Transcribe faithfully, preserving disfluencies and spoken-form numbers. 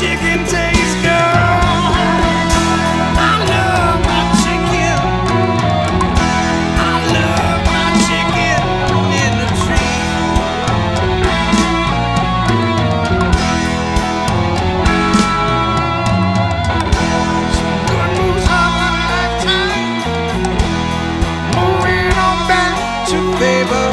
chicken taste, girl. I love my chicken. I love my chicken in the tree. Some good news of a lifetime. Moving on back to favor.